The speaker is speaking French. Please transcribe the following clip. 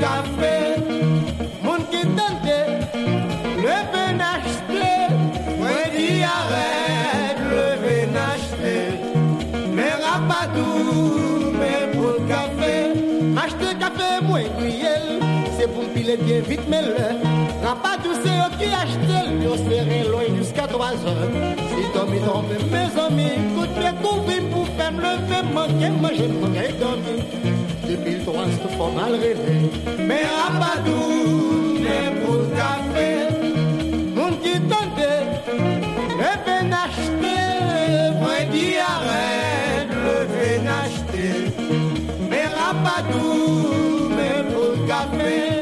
café. Mon qui tente, levez n'acheter. Moi dis arrête, levez n'acheter. Mais rapatou, mais pour le café. Acheter café, moi crier. C'est pour piler bien vite, mais le rapatou, c'est eux qui achètent. Ils serré loin jusqu'à 3 heures. Si Tommy tombe, mes amis, écoute bien couvrir pour faire lever, manquer, manger, manger, dormir. Depuis le 3, c'est pas mal rêvé. Mais rapatou, mais pour le café. Mon qui tente, levez n'acheter. Moi dis arrête, levez n'acheter. Mais rapatou, mais pour le café.